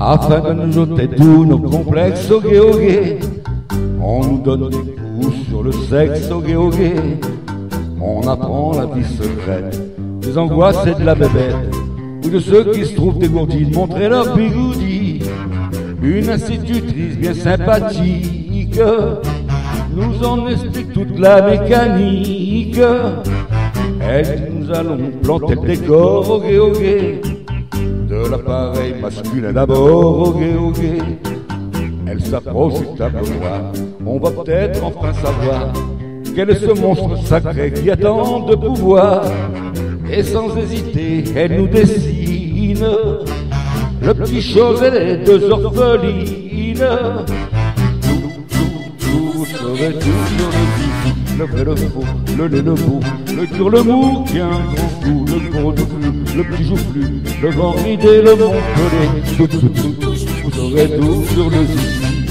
afin de nous ôter tous nos complexes au gué au gué. On nous donne des coups sur le sexe au gué au gué. On apprend la vie secrète des angoisses et de la bébête, ou de ceux qui se trouvent dégourdis de montrer leur bigoudi. Une institutrice bien sympathique nous en explique toute la mécanique. Elle dit nous allons planter le décor au gué au gué, de l'appareil masculin d'abord au gué au gué. Elle s'approche du tableau noir, on va peut-être enfin savoir quel est ce monstre sacré qui attend de pouvoir. Et sans hésiter, elle nous dessine le petit chose et les deux orphelines. Tout serait tout sur le vif, le vrai, le faux, le laid, le beau, le dur, le mou, qui a un grand coup, le gros douflu, le petit joufflu, le grand ridé, le montpelé. Tout serait tout sur le zizi.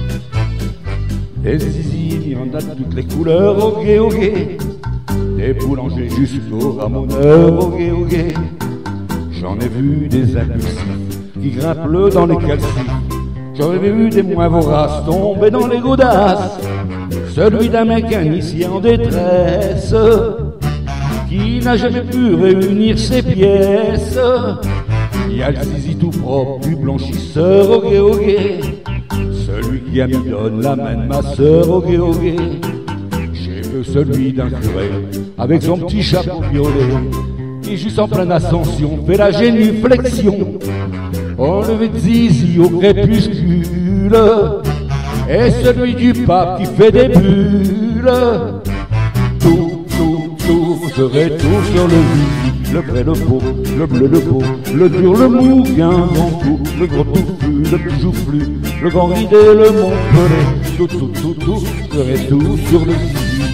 Et zizi, il y en a de toutes les couleurs au gué au gué, des boulangers jusqu'aux ramoneurs au gué au gué. J'en ai vu des impulsifs qui grimpent dans les calcifs. J'en ai vu des moins voraces tomber dans les godasses. Celui d'un mécanicien en détresse qui n'a jamais pu réunir ses pièces. Il y a le zizi tout propre du blanchisseur au gué au gué, celui qui amidonne la main de ma sœur au gué au gué. J'ai vu celui d'un curé avec son petit chapeau violet qui juste en pleine ascension fait la génuflexion au lever de zizi au crépuscule. Et celui du pape qui fait des bulles. Tout serait tout sur le zizi, le vrai, le faux, le bleu, le beau, le dur, le mou, qui a un grand coup, le gros touffu, le petit joufflu, le grand ridé, le montpelé. Tout serait tout sur le zizi.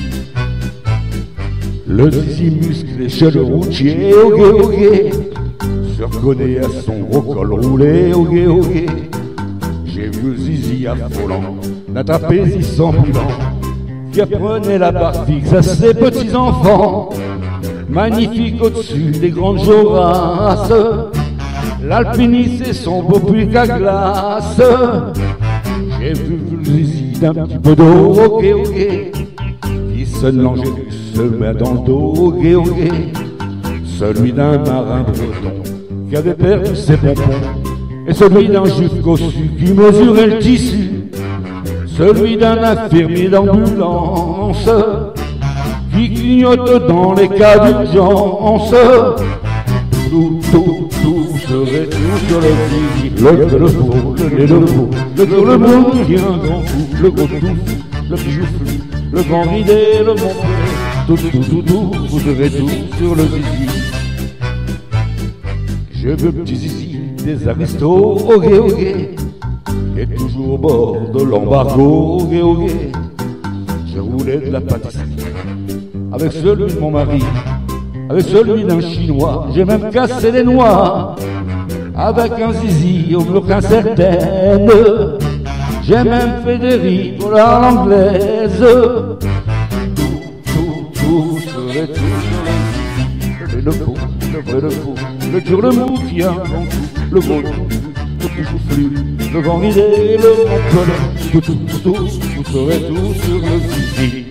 Le zizi musclé chez le routier au gué au gué se reconnaît à son gros col roulé au gué au gué. J'ai vu le zizi affolant d'un trapéziste ambulant qui apprenait la barre fixe à ses petits-enfants. Magnifique au-dessus des grandes jorasses, l'alpiniste et son beau puits à glace. J'ai vu le zizi d'un petit peu d'eau au gué au gué qui se l'angélus se met dans le dos au gué au gué. Celui d'un marin breton qui avait perdu ses pompons, et celui d'un juif cossu qui mesurait le tissu. Celui d'un infirmier d'ambulance qui clignote dans les cas d'urgence. Tout serait tout sur le zizi, le faux, le laid, le beau, le dur, le mou, qui a un grand coup, le gros touffu, le petit joufflu, le grand ridé, le montpelé. Tout serait tout sur le zizi. Je veux petit zizi des aristos au gué au gué, qui est toujours au bord de l'embargo au gué au gué. Je roulais de la pâtisserie avec celui de mon mari, avec celui d'un chinois. J'ai même cassé les noix avec un zizi au mur incertaine. J'ai même fait des rigoles à l'anglaise. Tout serait tout sur le zizi, le faux, le vrai, le faux, le dur, le mou, qui a un grand coup, le gros, le petit joufflu, le grand ridé, le montpelé. Tout serait tout sur le zizi.